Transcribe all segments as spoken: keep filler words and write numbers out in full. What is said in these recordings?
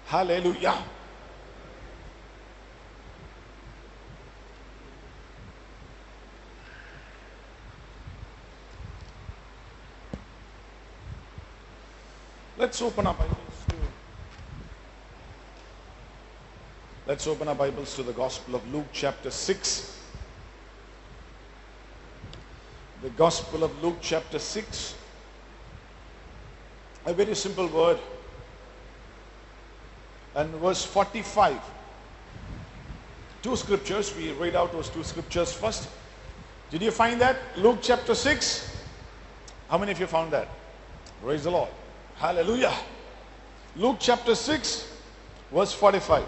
Hallelujah. Let's open our Bibles to Let's open our Bibles to the Gospel of Luke chapter six. The Gospel of Luke chapter six. A very simple word. And verse forty-five. Two scriptures. We read out those two scriptures first. Did you find that? Luke chapter six. How many of you found that? Praise the Lord. Hallelujah. Luke chapter six, verse forty-five.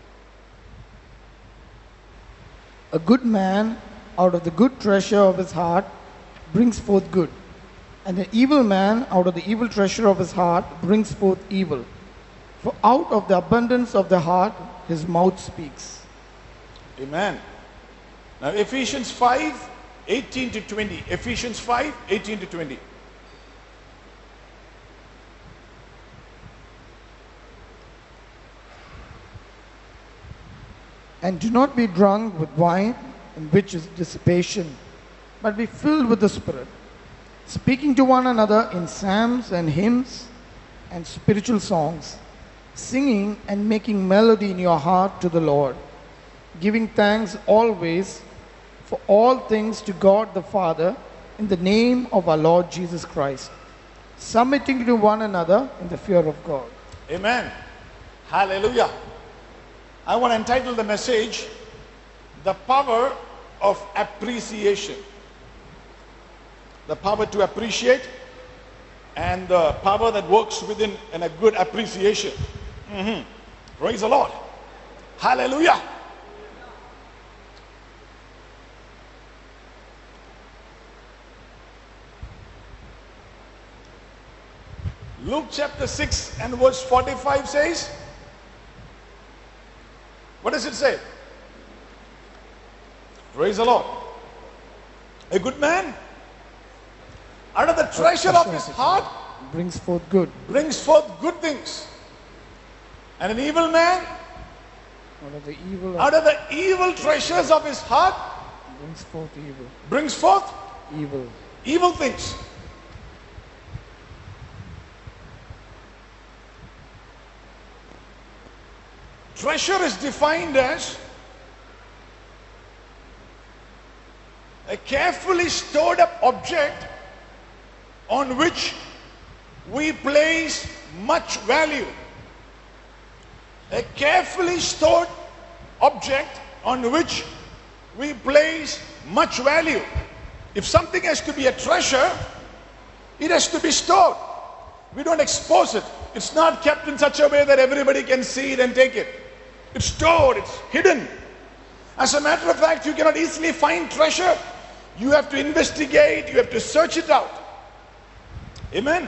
A good man out of the good treasure of his heart brings forth good, and an evil man out of the evil treasure of his heart brings forth evil. For out of the abundance of the heart his mouth speaks. Amen. Now Ephesians five, eighteen to twenty. Ephesians five, eighteen to twenty. And do not be drunk with wine, in which is dissipation, but be filled with the Spirit, speaking to one another in psalms and hymns and spiritual songs, singing and making melody in your heart to the Lord, giving thanks always for all things to God the Father in the name of our Lord Jesus Christ, submitting to one another in the fear of God. Amen. Hallelujah. I want to entitle the message, The Power of Appreciation. The power to appreciate and the power that works within in a good appreciation. Mhm. Praise the Lord. Hallelujah. Luke chapter six and verse forty-five says, what does it say? Praise the Lord. A good man out of the treasure of his heart brings forth good. brings forth good things. And an evil man Out of the evil out of the evil treasures of his heart brings forth evil. brings forth Evil. evil things. Treasure is defined as a carefully stored up object on which we place much value. A carefully stored object on which we place much value. If something has to be a treasure, it has to be stored. We don't expose it. It's not kept in such a way that everybody can see it and take it. It's stored, it's hidden. As a matter of fact, you cannot easily find treasure. You have to investigate, you have to search it out. Amen.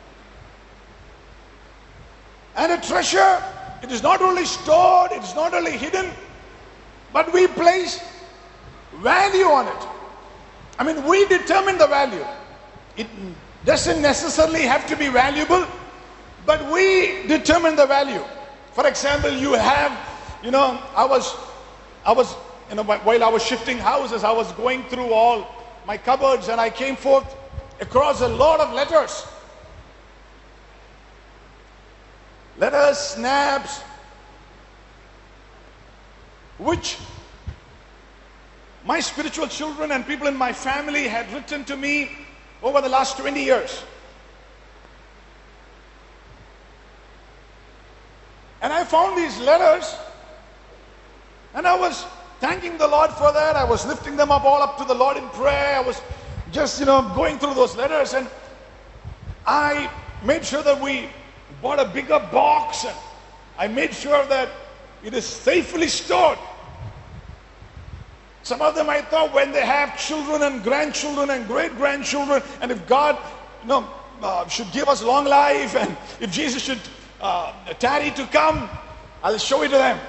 And a treasure, it is not only stored, it is not only hidden, but we place value on it. I mean, we determine the value. It doesn't necessarily have to be valuable, but we determine the value. For example, you have, you know, I was, I was, you know, while I was shifting houses, I was going through all my cupboards and I came forth across a lot of letters. Letters, snaps, which my spiritual children and people in my family had written to me over the last twenty years. And I found these letters and I was thanking the Lord for that. I was lifting them up all up to the Lord in prayer. I was just, you know, going through those letters, and I made sure that we bought a bigger box, and I made sure that it is safely stored. Some of them I thought when they have children and grandchildren and great-grandchildren, and if God, you know, uh, should give us long life, and if Jesus should uh, tarry to come, I'll show it to them.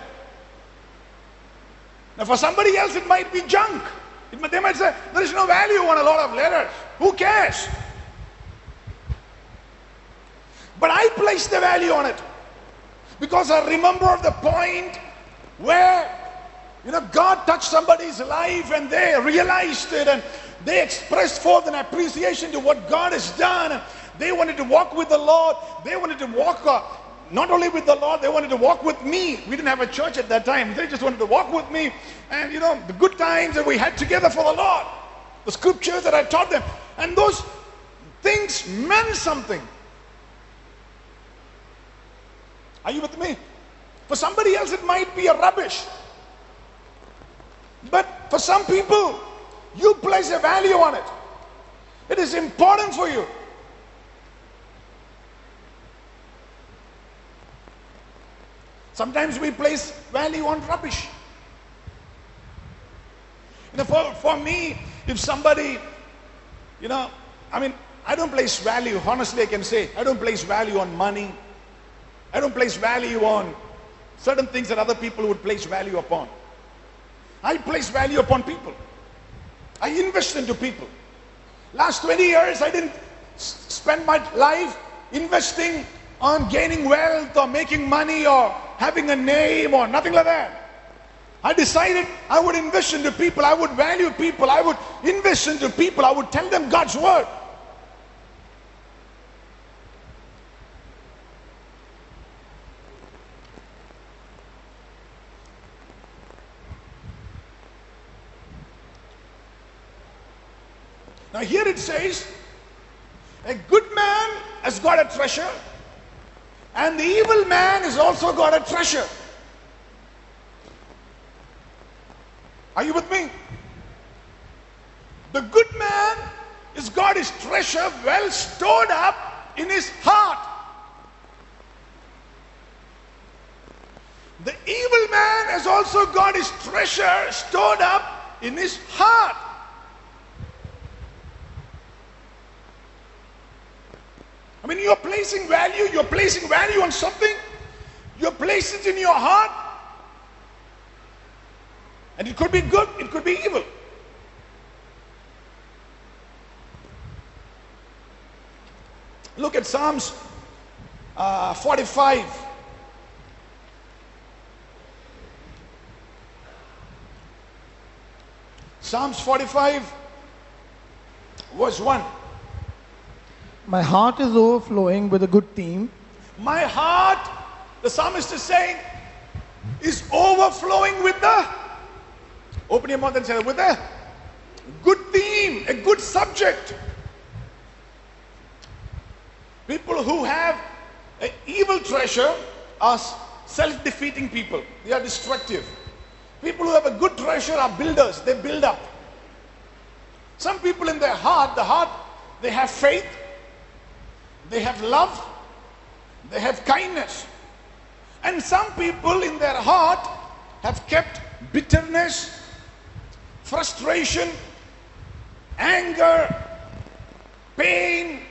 Now for somebody else it might be junk. It, they might say, there is no value on a lot of letters. Who cares? But I place the value on it. Because I remember the point where, you know, God touched somebody's life and they realized it and they expressed forth an appreciation to what God has done. They wanted to walk with the Lord. They wanted to walk uh, not only with the Lord, they wanted to walk with me. We didn't have a church at that time. They just wanted to walk with me. And, you know, the good times that we had together for the Lord. The scriptures that I taught them. And those things meant something. Are you with me? For somebody else it might be a rubbish. But for some people, you place a value on it. It is important for you. Sometimes we place value on rubbish. You know, for, for me, if somebody, you know, I mean, I don't place value, honestly I can say, I don't place value on money. I don't place value on certain things that other people would place value upon. I place value upon people. I invest into people. Last twenty years, I didn't s- spend my life investing on gaining wealth or making money or having a name or nothing like that. I decided I would invest into people. I would value people. I would invest into people. I would tell them God's word. Now here it says, a good man has got a treasure and the evil man has also got a treasure. Are you with me? The good man has got his treasure well stored up in his heart. The evil man has also got his treasure stored up in his heart. I mean, you're placing value, you're placing value on something, you place it in your heart, and it could be good, it could be evil. Look at Psalms uh, forty-five. Psalms forty-five, verse one. My heart is overflowing with a good theme. My heart, the psalmist is saying, is overflowing with the, open your mouth and say, with a good theme, a good subject. People who have an evil treasure are self-defeating people. They are destructive. People who have a good treasure are builders. They build up. Some people in their heart, the heart, they have faith. They have love, they have kindness. And some people in their heart have kept bitterness, frustration, anger, pain,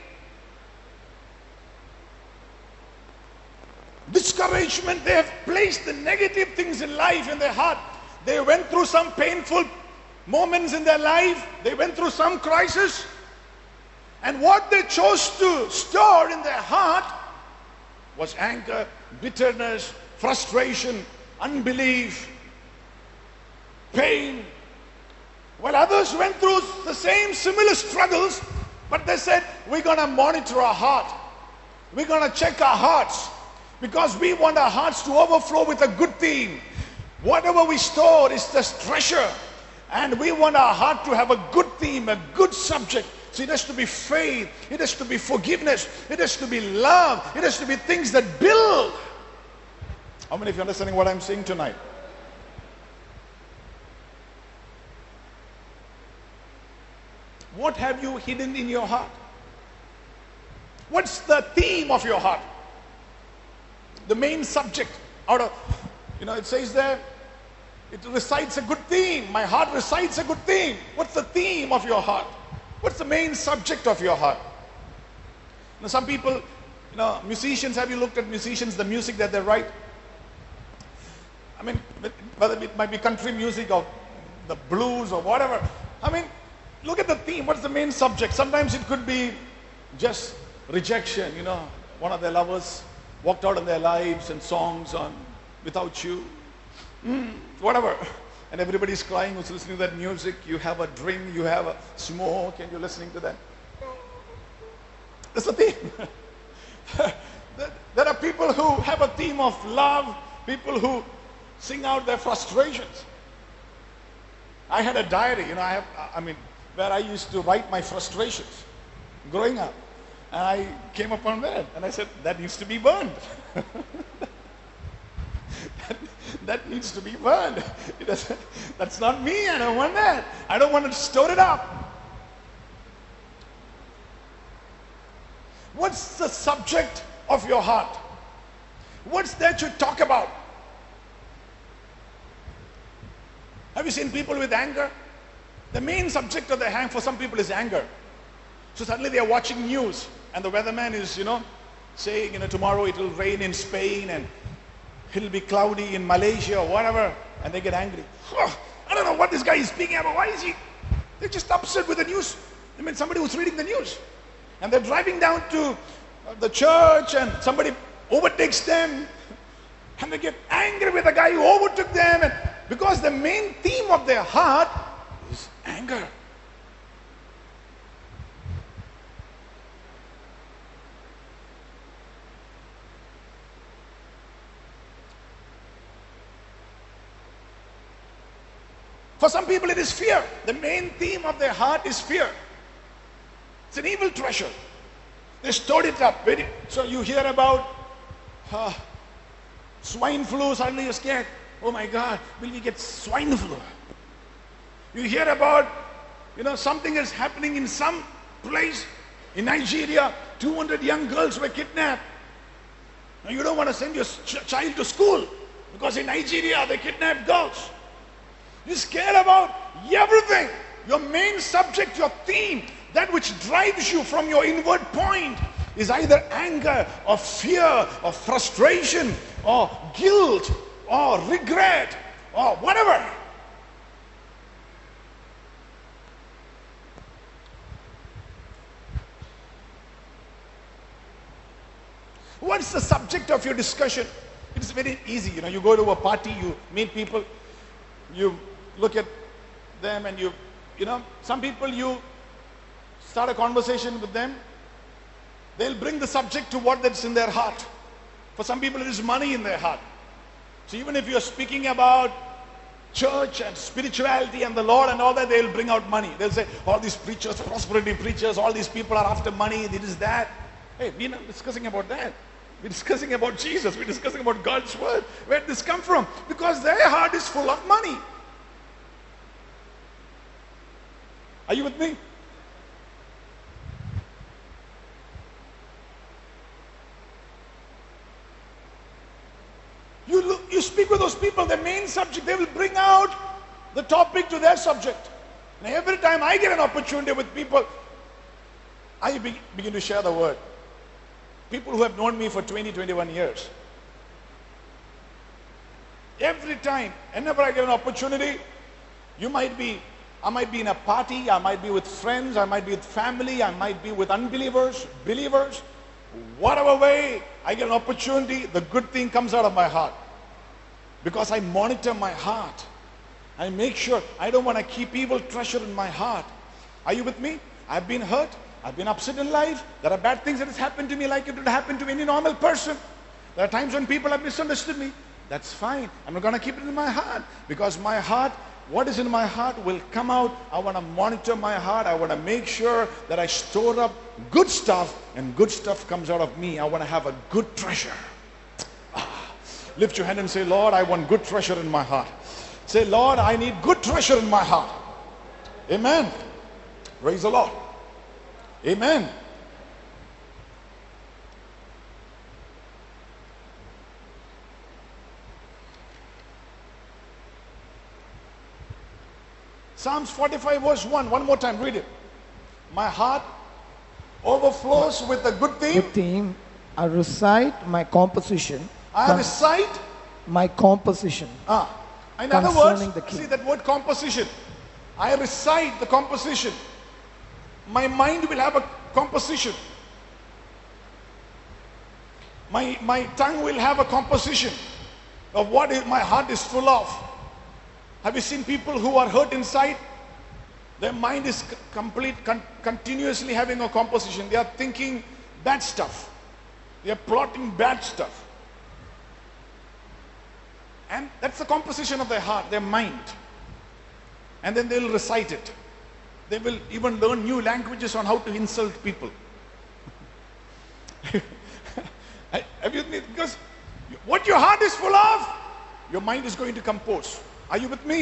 discouragement. They have placed the negative things in life in their heart. They went through some painful moments in their life. They went through some crisis. And what they chose to store in their heart was anger, bitterness, frustration, unbelief, pain. While others went through the same similar struggles, but they said, we're going to monitor our heart. We're going to check our hearts because we want our hearts to overflow with a good theme. Whatever we store is this treasure. And we want our heart to have a good theme, a good subject. So it has to be faith, it has to be forgiveness, it has to be love, it has to be things that build. How many of you are understanding what I'm saying tonight? What have you hidden in your heart? What's the theme of your heart? The main subject out of, you know, it says there, it recites a good theme. My heart recites a good theme. What's the theme of your heart? What's the main subject of your heart? You know, some people, you know, musicians, have you looked at musicians, the music that they write? I mean, whether it might be country music or the blues or whatever. I mean, look at the theme. What's the main subject? Sometimes it could be just rejection, you know, one of their lovers walked out in their lives and songs on Without You, mm, whatever. And everybody's crying who's listening to that music. You have a drink, you have a smoke, and you're listening to that. That's the theme. There are people who have a theme of love, people who sing out their frustrations. I had a diary, you know, I have, I mean, where I used to write my frustrations growing up. And I came upon that and I said, that needs to be burned. that, that needs to be burned. It doesn't, that's not me, I don't want that. I don't want to store it up. What's the subject of your heart? What's that you talk about? Have you seen people with anger? The main subject of their hang for some people is anger. So suddenly they are watching news and the weatherman is, you know, saying, you know, tomorrow it will rain in Spain and it'll be cloudy in Malaysia or whatever, and they get angry. Oh, I don't know what this guy is speaking about. Why is he? They're just upset with the news. I mean, somebody who's reading the news. And they're driving down to the church and somebody overtakes them and they get angry with the guy who overtook them, and because the main theme of their heart is anger. For some people it is fear. The main theme of their heart is fear. It's an evil treasure. They stored it up. Very, so you hear about uh, swine flu, suddenly you're scared. Oh my God, will we get swine flu? You hear about, you know, something is happening in some place in Nigeria. two hundred young girls were kidnapped. Now you don't want to send your ch child to school because in Nigeria they kidnap girls. You're scared about everything. Your main subject, your theme, that which drives you from your inward point is either anger or fear or frustration or guilt or regret or whatever. What's the subject of your discussion? It's very easy. You know, you go to a party, you meet people, you look at them and you, you know, some people you start a conversation with them, they'll bring the subject to what that's in their heart. For some people it is money in their heart. So even if you're speaking about church and spirituality and the Lord and all that, they'll bring out money. They'll say, all these preachers, prosperity preachers, all these people are after money, it is that. Hey, we're not discussing about that. We're discussing about Jesus. We're discussing about God's word. Where did this come from? Because their heart is full of money. Are you with me? You, look, you speak with those people, the main subject, they will bring out the topic to their subject. And every time I get an opportunity with people, I be, begin to share the word. People who have known me for twenty, twenty-one years. Every time, whenever I get an opportunity, you might be, I might be in a party, I might be with friends, I might be with family, I might be with unbelievers, believers. Whatever way I get an opportunity, the good thing comes out of my heart. Because I monitor my heart. I make sure I don't want to keep evil treasure in my heart. Are you with me? I've been hurt. I've been upset in life. There are bad things that has happened to me like it would happen to any normal person. There are times when people have misunderstood me. That's fine. I'm not going to keep it in my heart. Because my heart, what is in my heart will come out. I want to monitor my heart. I want to make sure that I store up good stuff and good stuff comes out of me. I want to have a good treasure. Ah. Lift your hand and say, Lord, I want good treasure in my heart. Say, Lord, I need good treasure in my heart. Amen. Praise the Lord. Amen. Psalms forty-five verse one. One more time, read it. My heart overflows with a good theme. Good theme. I recite my composition. I con- recite my composition. Ah. In other Concerning words, the king. see that word composition. I recite the composition. My mind will have a composition. My, my tongue will have a composition of what is, my heart is full of. Have you seen people who are hurt inside? Their mind is c- complete, con- continuously having a composition. They are thinking bad stuff. They are plotting bad stuff. And that's the composition of their heart, their mind. And then they'll recite it. They will even learn new languages on how to insult people. Have you, because what your heart is full of, your mind is going to compose. Are you with me?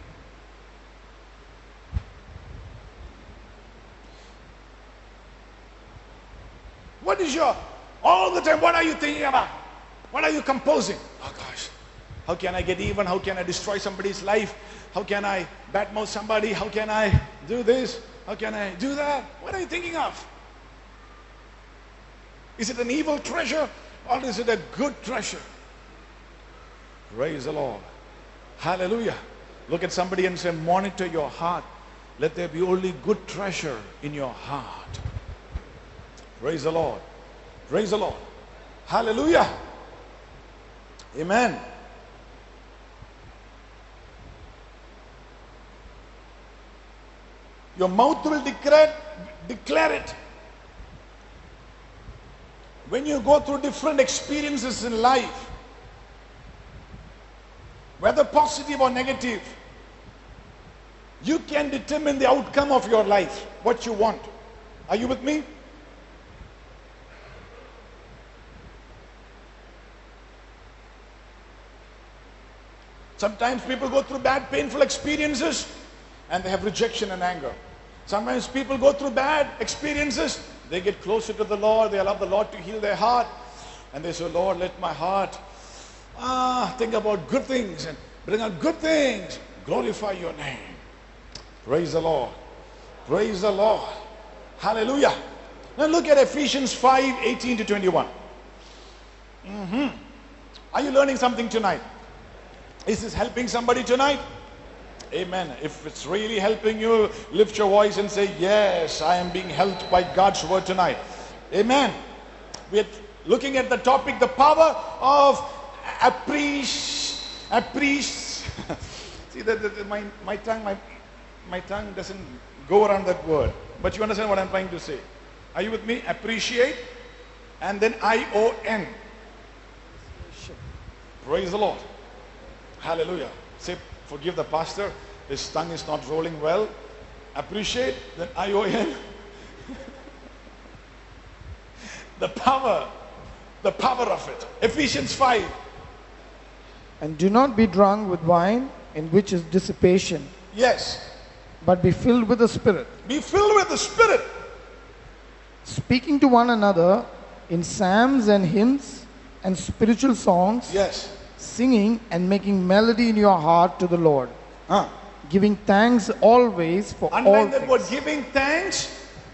What is your, all the time, what are you thinking about? What are you composing? Oh gosh, how can I get even? How can I destroy somebody's life? How can I badmouth somebody? How can I do this? How can I do that? What are you thinking of? Is it an evil treasure or is it a good treasure? Praise the Lord. Hallelujah. Look at somebody and say, monitor your heart. Let there be only good treasure in your heart. Praise the Lord. Praise the Lord. Hallelujah. Amen. Your mouth will declare, declare it. When you go through different experiences in life, whether positive or negative, you can determine the outcome of your life, what you want. Are you with me? Sometimes people go through bad, painful experiences and they have rejection and anger. Sometimes people go through bad experiences, they get closer to the Lord, they allow the Lord to heal their heart, and they say, Lord, let my heart ah, think about good things and bring out good things. Glorify your name. Praise the Lord. Praise the Lord. Hallelujah. Now look at Ephesians five, eighteen to twenty-one. Mm-hmm. Are you learning something tonight? Is this helping somebody tonight? Amen. If it's really helping you, lift your voice and say, yes, I am being helped by God's word tonight. Amen. We're looking at the topic, the power of appreciate. Appreciate. See, that my, my tongue, my, my tongue doesn't go around that word. But you understand what I'm trying to say. Are you with me? Appreciate. And then I O N. Praise the Lord. Hallelujah. Say, forgive the pastor. His tongue is not rolling well. Appreciate. Then I O N. The power. The power of it. Ephesians five. And do not be drunk with wine, in which is dissipation, Yes. but be filled with the Spirit, Be filled with the Spirit. speaking to one another in psalms and hymns and spiritual songs, Yes. singing and making melody in your heart to the Lord, Huh. giving thanks always for all Underline that word, things. giving thanks.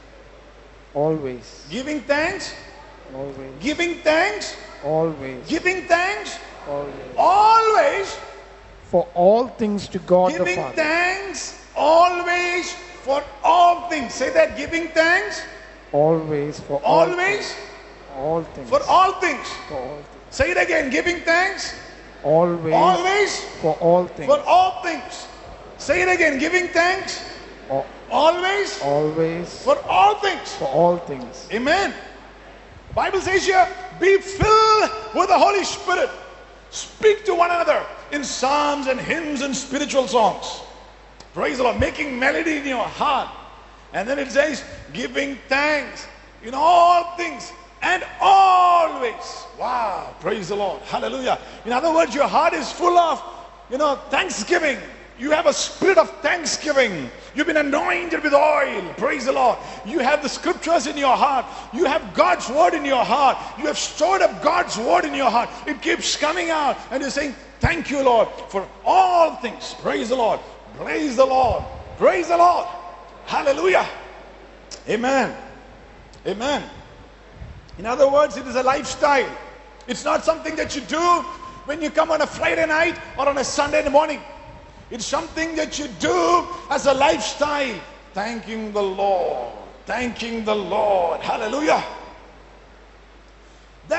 Always, Giving thanks. always, Giving thanks. always, Giving thanks. always, Always. for all things to God the Giving Father. thanks. Always. For all things. Say that. Giving thanks. Always, for all Always. things. All things. For all things. For all things. Say it again. Giving thanks. Always, Always. for all things. For all things. Say it again. Giving thanks. Al- Always. Always, For all things. for all things. Amen. The Bible says here, be filled with the Holy Spirit. Speak to one another in psalms and hymns and spiritual songs. Praise the Lord. Making melody in your heart. And then it says, giving thanks in all things and always. Wow. Praise the Lord. Hallelujah. In other words, your heart is full of, you know, thanksgiving. You have a spirit of thanksgiving. You've been anointed with oil. Praise the Lord. You have the scriptures in your heart. You have God's word in your heart. You have stored up God's word in your heart. It keeps coming out. And you're saying, thank you, Lord, for all things. Praise the Lord. Praise the Lord. Praise the Lord. Hallelujah. Amen. Amen. In other words, it is a lifestyle. It's not something that you do when you come on a Friday night or on a Sunday morning. It's something that you do as a lifestyle. Thanking the Lord. Thanking the Lord. Hallelujah. That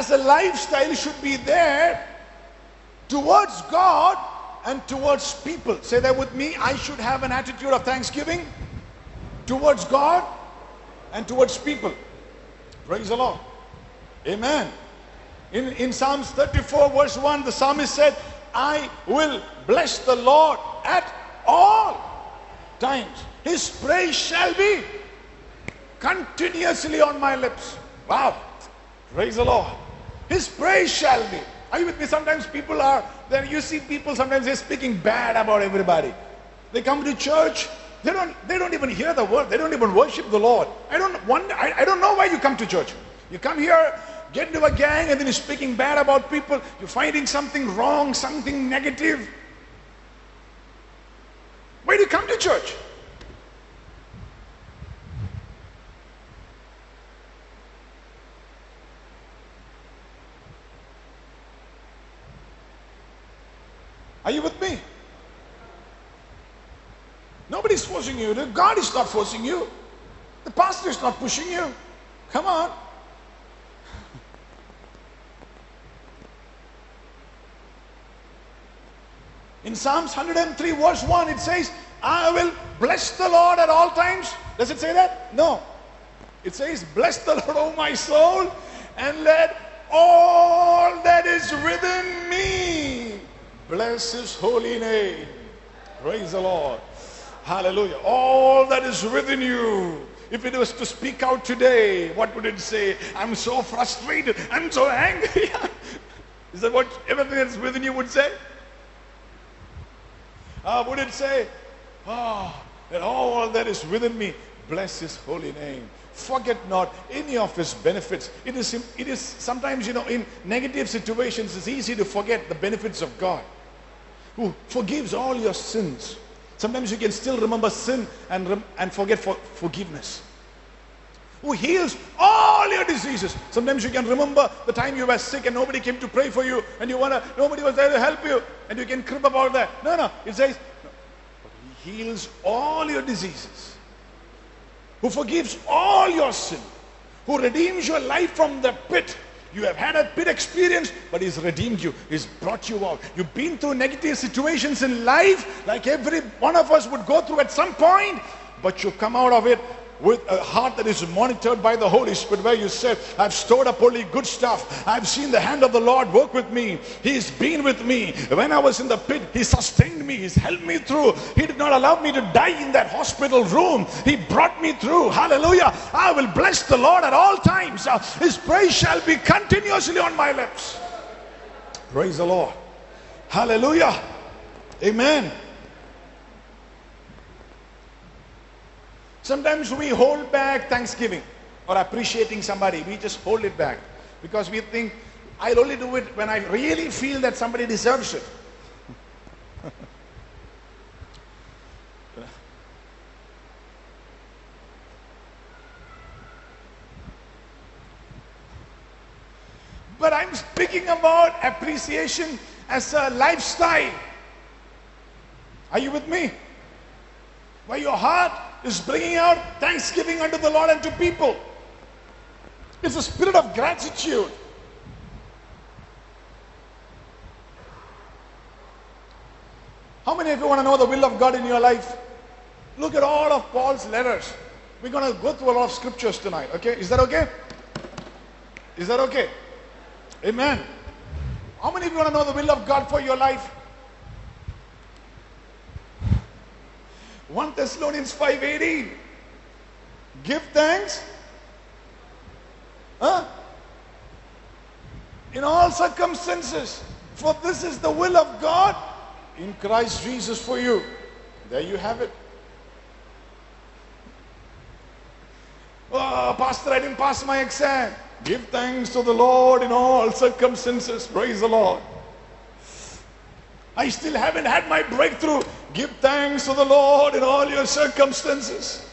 as a lifestyle should be there towards God and towards people. Say that with me. I should have an attitude of thanksgiving towards God and towards people. Praise the Lord. Amen. In, in Psalms thirty-four verse one, the psalmist said, I will bless the Lord at all times. His praise shall be continuously on my lips. Wow. Praise the Lord. His praise shall be. Are you with me? Sometimes people are, then you see people sometimes they're speaking bad about everybody. They come to church, they don't they don't even hear the word, they don't even worship the Lord. I don't wonder, I, I don't know why you come to church. You come here, get into a gang, and then you're speaking bad about people, you're finding something wrong, something negative. Why do you come to church? Are you with me? Nobody's forcing you. God is not forcing you. The pastor is not pushing you. Come on. In Psalms one hundred three verse one it says, I will bless the Lord at all times. Does it say that? No. It says, bless the Lord, O my soul, and let all that is within me bless his holy name. Praise the Lord. Hallelujah. All that is within you. If it was to speak out today, what would it say? I'm so frustrated. I'm so angry. Is that what everything that's within you would say? Uh, would it say, oh, that all that is within me bless his holy name. Forget not any of his benefits. It is, it is sometimes, you know, in negative situations, it's easy to forget the benefits of God, who forgives all your sins. Sometimes you can still remember sin and, rem and forget for forgiveness. Who heals all your diseases. Sometimes you can remember the time you were sick and nobody came to pray for you, and you wanna, nobody was there to help you, and you can crib about that. No, no, it says, no, he heals all your diseases. Who forgives all your sin. Who redeems your life from the pit. You have had a pit experience, but he's redeemed you. He's brought you out. You've been through negative situations in life, like every one of us would go through at some point, but you come out of it with a heart that is monitored by the Holy Spirit, where you said, I've stored up only good stuff. I've seen the hand of the Lord work with me. He's been with me. When I was in the pit, he sustained me. He's helped me through. He did not allow me to die in that hospital room. He brought me through. Hallelujah. I will bless the Lord at all times. Uh, His praise shall be continuously on my lips. Praise the Lord. Hallelujah. Amen. Sometimes we hold back thanksgiving or appreciating somebody. We just hold it back because we think, I'll only do it when I really feel that somebody deserves it. But I'm speaking about appreciation as a lifestyle. Are you with me? Where your heart is bringing out thanksgiving unto the Lord and to people. It's a spirit of gratitude. How many of you want to know the will of God in your life? Look at all of Paul's letters. We're going to go through a lot of scriptures tonight. Okay? Is that okay? Is that okay? Amen. How many of you want to know the will of God for your life? First Thessalonians five eighteen. Give thanks. Huh? In all circumstances. For this is the will of God in Christ Jesus for you. There you have it. Oh, Pastor, I didn't pass my exam. Give thanks to the Lord in all circumstances. Praise the Lord. I still haven't had my breakthrough. Give thanks to the Lord in all your circumstances.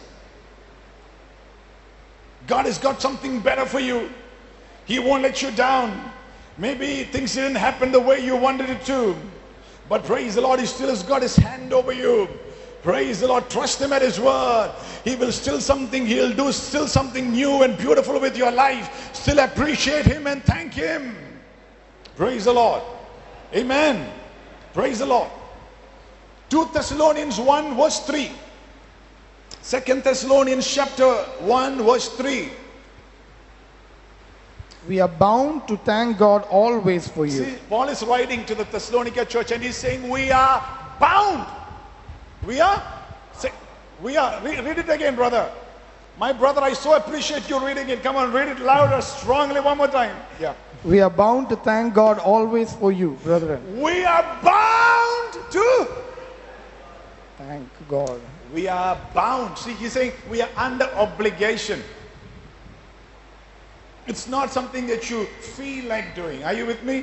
God has got something better for you. He won't let you down. Maybe things didn't happen the way you wanted it to. But praise the Lord, He still has got His hand over you. Praise the Lord. Trust Him at His word. He will still something, He'll do still something new and beautiful with your life. Still appreciate Him and thank Him. Praise the Lord. Amen. Praise the Lord. Second Thessalonians one verse three. Second Thessalonians chapter one verse three. We are bound to thank God always for you. See, Paul is writing to the Thessalonica church and he's saying we are bound. We are? Say, we are. Read, read it again, brother. My brother, I so appreciate you reading it. Come on, read it louder, strongly one more time. Yeah. We are bound to thank God always for you, brethren. We are bound to Thank God. We are bound. See, he's saying we are under obligation. It's not something that you feel like doing. Are you with me?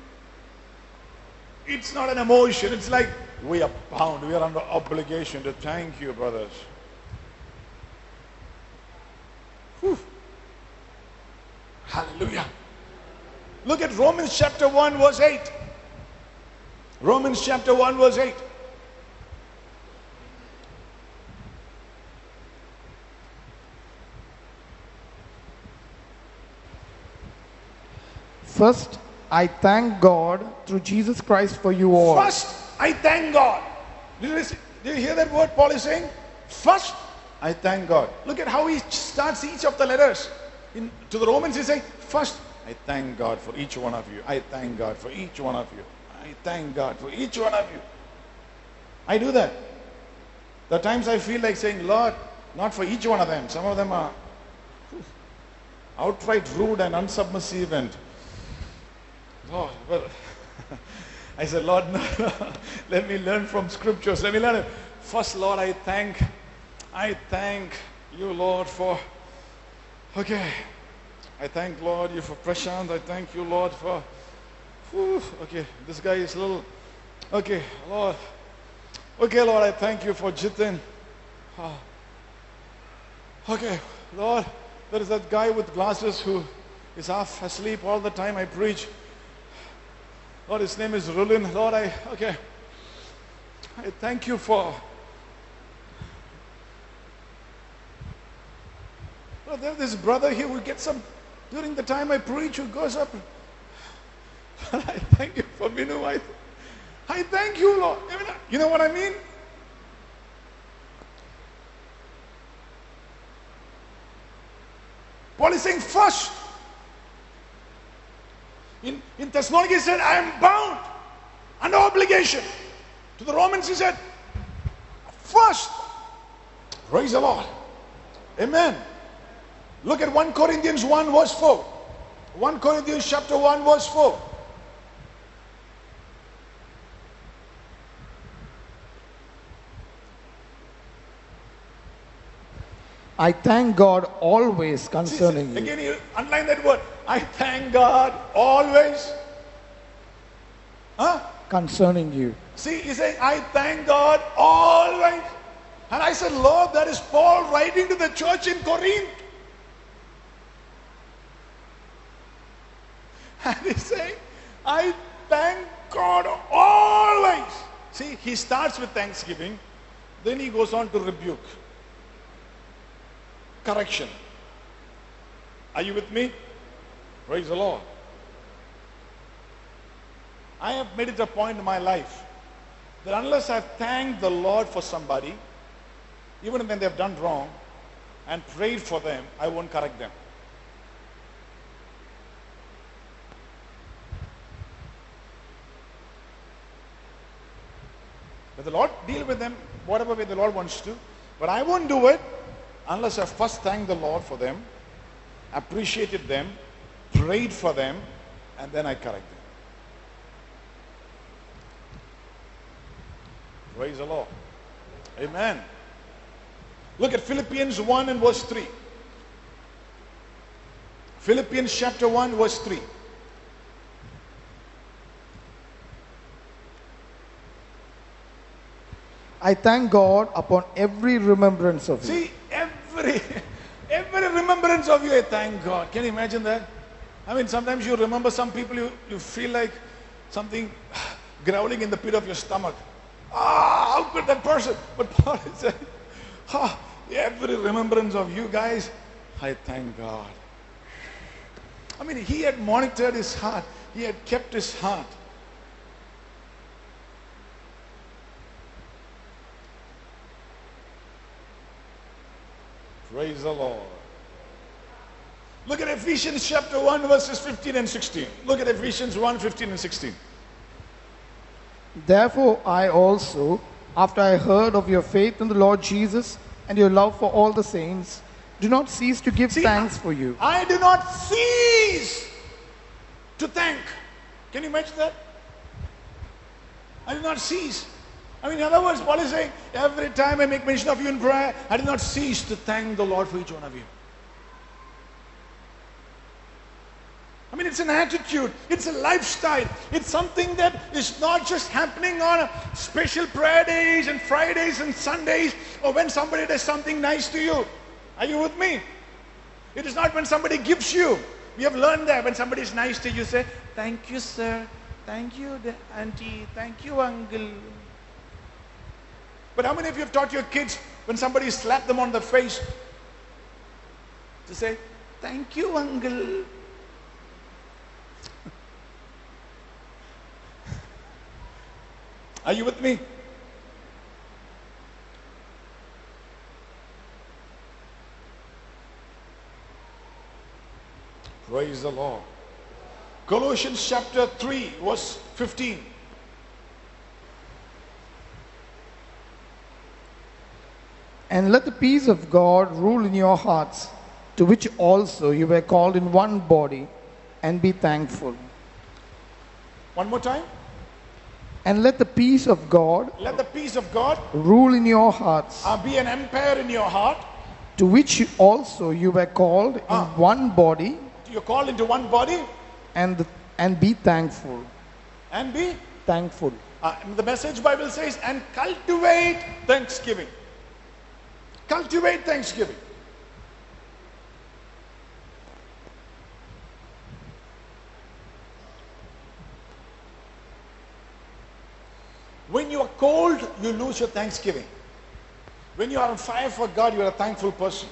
It's not an emotion. It's like we are bound. We are under obligation to thank you, brothers. Whew. Hallelujah. Look at Romans chapter one verse eight. Romans chapter one verse eight. First, I thank God through Jesus Christ for you all. First, I thank God. Did you, listen- did you hear that word Paul is saying? First, I thank God. Look at how he starts each of the letters. In, to the Romans, he's saying, first, I thank God for each one of you. I thank God for each one of you. I thank God for each one of you. I do that. There are times I feel like saying, Lord, not for each one of them. Some of them are outright rude and unsubmissive and oh, well, I said, Lord, no, no, let me learn from scriptures. Let me learn it. First, Lord, I thank, I thank you, Lord, for, okay, I thank, Lord, you for Prashant. I thank you, Lord, for, whew, okay, this guy is a little, okay, Lord, okay, Lord, I thank you for Jitin. Oh. Okay, Lord, there is that guy with glasses who is half asleep all the time I preach. Lord, his name is Rulin. Lord, I, okay. I thank you for. Lord, there's this brother here who gets up during the time I preach, who goes up. Lord, I thank you for Minu. I, I thank you, Lord. I mean, you know what I mean? Paul is saying first. In, in Thessaloniki he said, I am bound under obligation. To the Romans he said, first. Praise the Lord. Amen. Look at First Corinthians one verse four. First Corinthians chapter one verse four. I thank God always concerning you. Again, you underline that word. I thank God always. Huh? Concerning you. See, he's saying, I thank God always. And I said, Lord, that is Paul writing to the church in Corinth. And he's saying, I thank God always. See, he starts with thanksgiving, then he goes on to rebuke. Correction. Are you with me? Praise the Lord. I have made it a point in my life that unless I've thanked the Lord for somebody, even when they've done wrong, and prayed for them, I won't correct them. But the Lord deal with them whatever way the Lord wants to, but I won't do it unless I first thank the Lord for them, appreciated them, prayed for them, and then I correct them. Praise the Lord. Amen. Look at Philippians one and verse three. Philippians chapter one verse three. I thank God upon every remembrance of you. See, every every remembrance of you, I thank God. Can you imagine that? I mean, sometimes you remember some people, you, you feel like something growling in the pit of your stomach. Ah, how could that person? But Paul is saying, oh, every remembrance of you guys, I thank God. I mean, he had monitored his heart. He had kept his heart. Praise the Lord. Look at Ephesians chapter one, verses fifteen and sixteen. Look at Ephesians one, fifteen and sixteen. Therefore I also, after I heard of your faith in the Lord Jesus and your love for all the saints, do not cease to give See, thanks for you. I do not cease to thank. Can you imagine that? I do not cease. I mean, in other words, Paul is saying, every time I make mention of you in prayer, I do not cease to thank the Lord for each one of you. I mean, it's an attitude, it's a lifestyle, it's something that is not just happening on special prayer days and Fridays and Sundays, or when somebody does something nice to you. Are you with me? It is not when somebody gives you. We have learned that when somebody is nice to you, say, thank you, sir, thank you, auntie, thank you, uncle. But how many of you have taught your kids when somebody slapped them on the face to say, thank you, uncle? Are you with me? Praise the Lord. Colossians chapter three, verse fifteen. And let the peace of God rule in your hearts, to which also you were called in one body, and be thankful. One more time. And let the peace of God Let the peace of God rule in your hearts, uh, be an empire in your heart. to which you also you were called in Ah. one body, You're called into one body and and be thankful. and be. Thankful. Uh, the Message Bible says, and cultivate thanksgiving. Cultivate thanksgiving. When you are cold, you lose your thanksgiving. When you are on fire for God, you are a thankful person.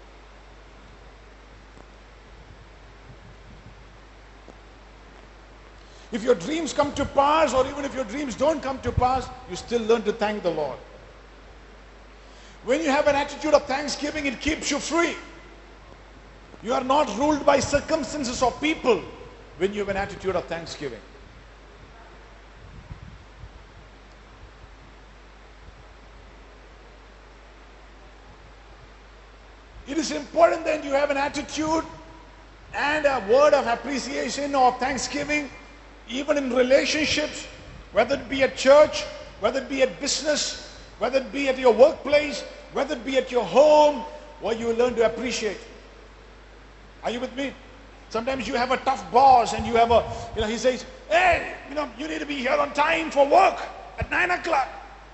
If your dreams come to pass, or even if your dreams don't come to pass, you still learn to thank the Lord. When you have an attitude of thanksgiving, it keeps you free. You are not ruled by circumstances or people when you have an attitude of thanksgiving. It is important that you have an attitude and a word of appreciation or thanksgiving, even in relationships, whether it be at church, whether it be at business, whether it be at your workplace, whether it be at your home, where you learn to appreciate. Are you with me? Sometimes you have a tough boss and you have a, you know, he says, hey, you know, you need to be here on time for work at nine o'clock.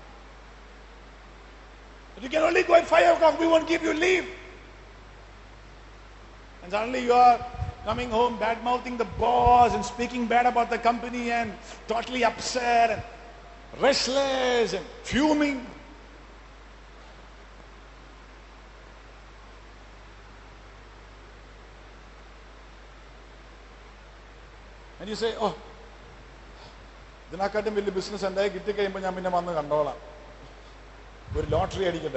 But you can only go at five o'clock, we won't give you leave. And suddenly you are coming home bad-mouthing the boss and speaking bad about the company and totally upset and restless and fuming. And you say, oh, ഇതിനെക്കാട്ടും വലിയ business ഉണ്ടായി കിട്ടിക്കഴിയുമ്പോൾ ഞാൻ പിന്നെ വന്ന് കണ്ടോളാം ഒരു lottery അടിക്കട്ടെ.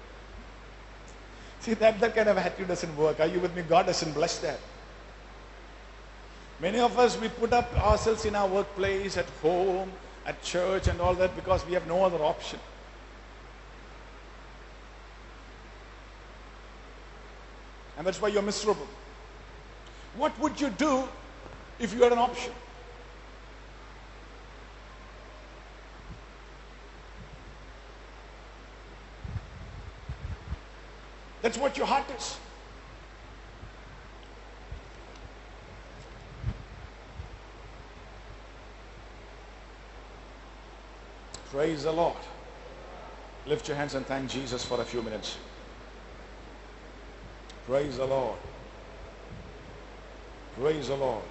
See, that, that kind of attitude doesn't work. Are you with me? God doesn't bless that. Many of us, we put up ourselves in our workplace, at home, at church and all that because we have no other option. And that's why you're miserable. What would you do if you had an option? That's what your heart is. Praise the Lord. Lift your hands and thank Jesus for a few minutes. Praise the Lord. Praise the Lord.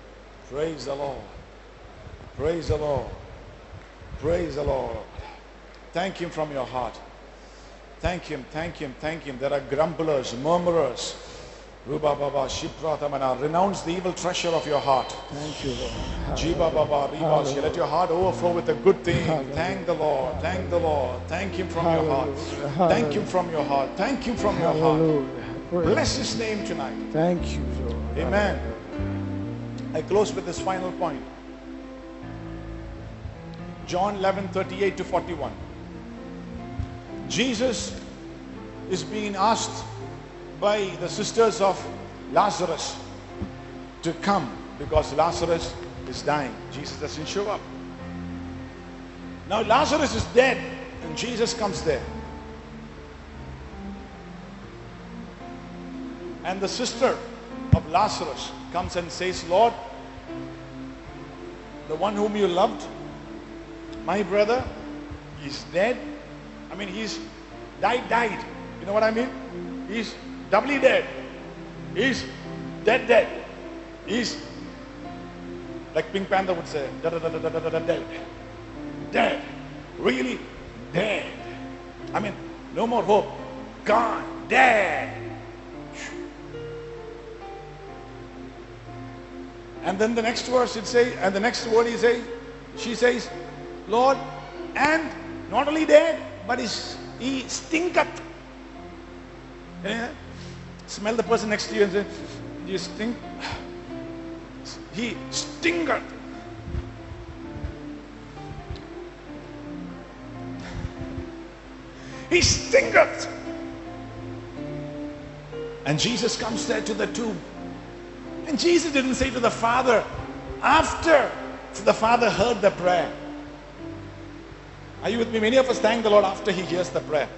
Praise the Lord. Praise the Lord. Praise the Lord. Thank Him from your heart. Thank Him, thank Him, thank Him. There are grumblers, murmurers. Ruba Baba, Shipra Tamana. Renounce the evil treasure of your heart. Thank you, Lord. Jiba Baba, Riba. Let your heart overflow with a good thing. Thank the Lord, thank the Lord. Thank Him from your heart. Thank Him from your heart. Thank Him from your heart. Hallelujah. Bless His name tonight. Thank you, Lord. Amen. I close with this final point. John eleven, thirty-eight to forty-one. Jesus is being asked by the sisters of Lazarus to come because Lazarus is dying. Jesus doesn't show up. Now Lazarus is dead and Jesus comes there. And the sister of Lazarus comes and says, Lord, the one whom you loved, my brother, is dead. I mean, he's died, died. You know what I mean? He's doubly dead. He's dead, dead. He's, like Pink Panther would say, da, da, da, da, da, da, da, dead. Dead. Really dead. I mean, no more hope. Gone. Dead. And then the next verse it says, and the next word he says, she says, Lord, and not only dead, but he's, he stinketh. Yeah? Smell the person next to you and say, do you stink? He stinketh. He stinketh. And Jesus comes there to the tomb. And Jesus didn't say to the Father, after the Father heard the prayer. Are you with me? Many of us thank the Lord after He hears the prayer.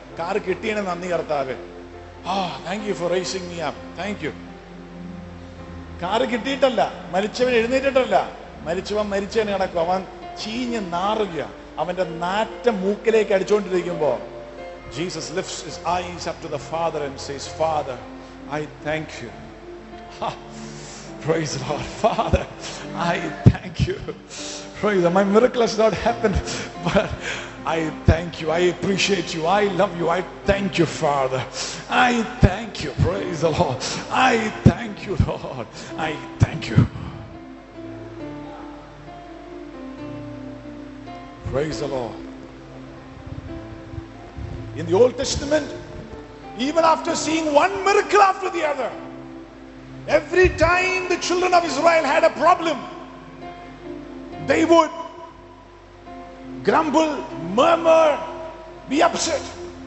Ah, thank you for raising me up. Thank you. Car കിട്ടിയിട്ടല്ല, മരിച്ചവൻ എഴുന്നേറ്റിട്ടല്ല, മരിച്ചവൻ മരിച്ചവനെ നടക്കും. അവൻ ചീഞ്ഞ് നാറുക, അവന്റെ നാറ്റം മൂക്കിലേക്ക് അടിച്ചുകൊണ്ടിരിക്കുമ്പോ Jesus lifts his eyes up to the Father and says, Father, I thank you. Ha. Praise the Lord. Father, I thank you. Praise the Lord. My miracle has not happened, but I thank you. I appreciate you. I love you. I thank you, Father. I thank you. Praise the Lord. I thank you, Lord. I thank you. Praise the Lord. In the Old Testament, even after seeing one miracle after the other, every time the children of Israel had a problem, they would grumble, murmur, be upset.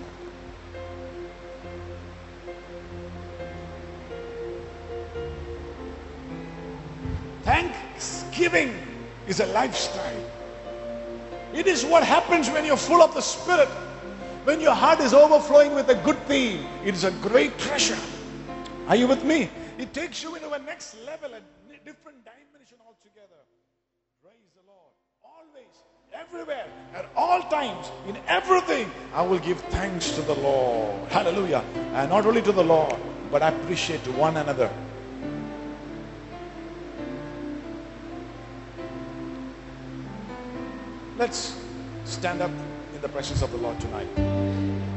Thanksgiving is a lifestyle. It is what happens when you're full of the Spirit. When your heart is overflowing with a good theme, it is a great treasure. Are you with me? It takes you into a next level, a different dimension altogether. Praise the Lord. Always, everywhere, at all times, in everything, I will give thanks to the Lord. Hallelujah. And not only to the Lord, but I appreciate one another. Let's stand up in the presence of the Lord tonight.